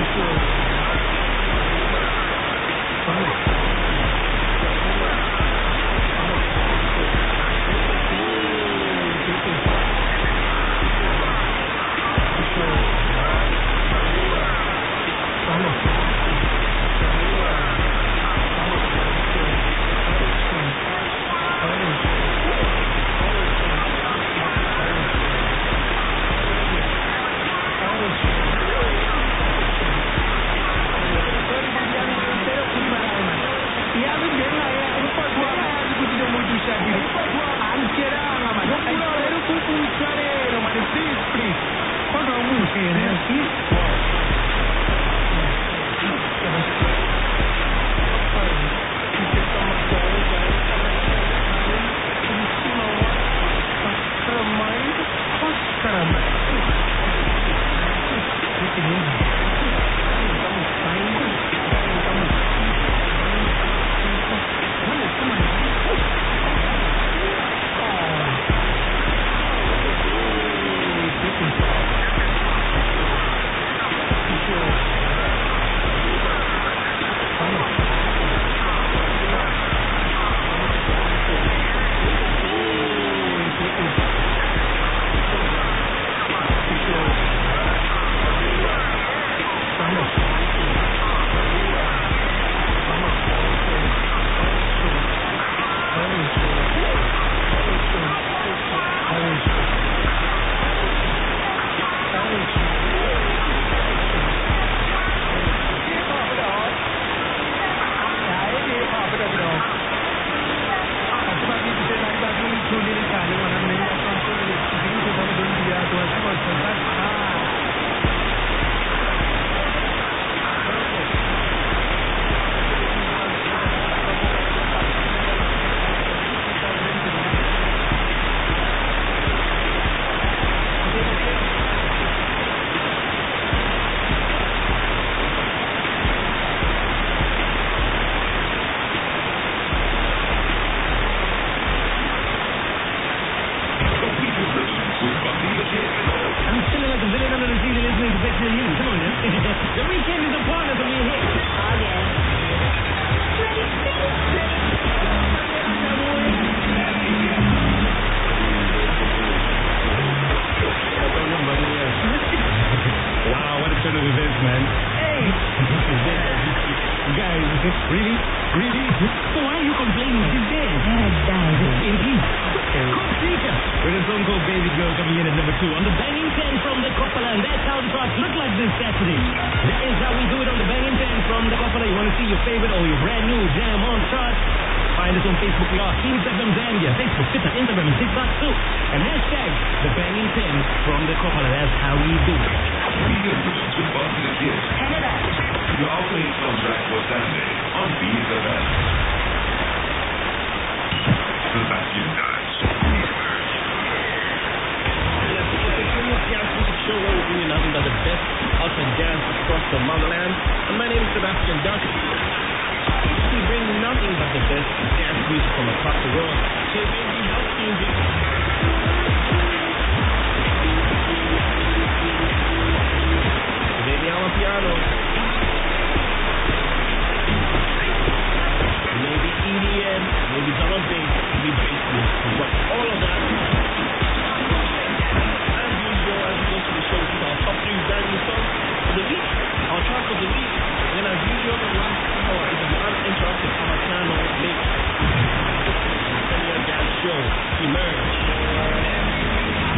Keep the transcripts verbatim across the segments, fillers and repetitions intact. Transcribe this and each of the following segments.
Show, emerge.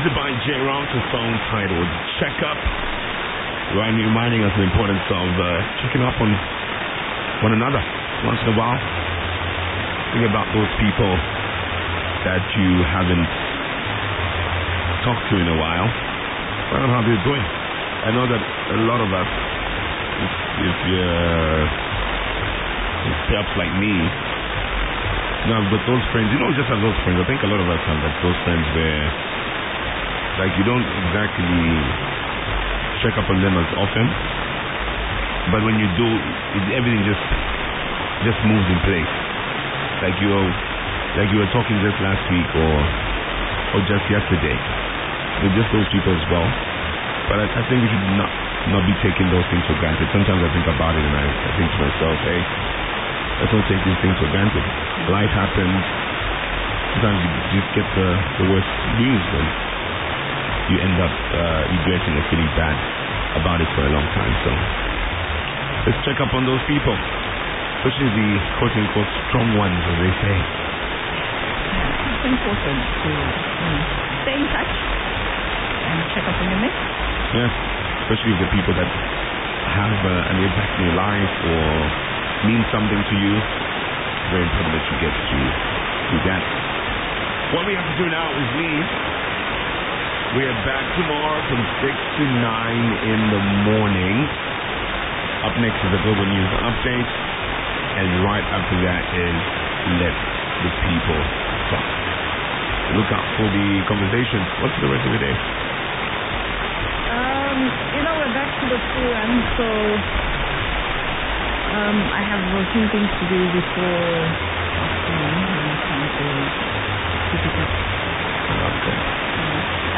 music by J Rock, a song titled Check Up. Right, reminding us the importance of uh, checking up on one another once in a while. Think about those people that you haven't talked to in a while. Find out how they're doing. I know that a lot of us, if, if you're perhaps like me, you know, I've got those friends. You don't just have those friends. I think a lot of us have like those friends where, like, you don't exactly check up on them as often, but when you do, it, everything just just moves in place. Like you, like you were talking just last week or or just yesterday. With just those people as well. But I, I think we should not not be taking those things for granted. Sometimes I think about it and I, I think to myself, hey, let's not take these things for granted. Life happens. Sometimes you just get the, the worst news and you end up uh, regretting or feeling bad about it for a long time. So let's check up on those people, especially the quote-unquote strong ones, as they say. It's important to you know, stay in touch and check up on your mates. Yes, especially the people that have uh, an impact in your life or mean something to you. It's very important that you get to do that. What we have to do now is leave. We are back tomorrow from six to nine in the morning. Up next is the Global News Update. And right after that is Let the People Talk. Look out for the conversation. What's the rest of the day? Um, you know, we're back to the full run, so um, I have a few things to do before afternoon. I'm trying to keep it up. Okay.